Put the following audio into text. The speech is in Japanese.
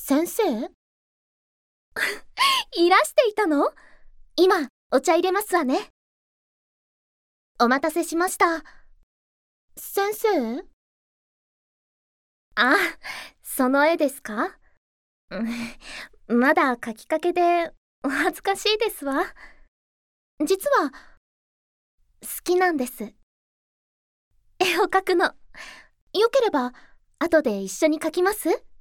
先生いらしていたの？今、お茶入れますわね。お待たせしました。先生？あ、その絵ですか？まだ描きかけでお恥ずかしいですわ。実は、好きなんです。絵を描くの。よければ、後で一緒に描きます？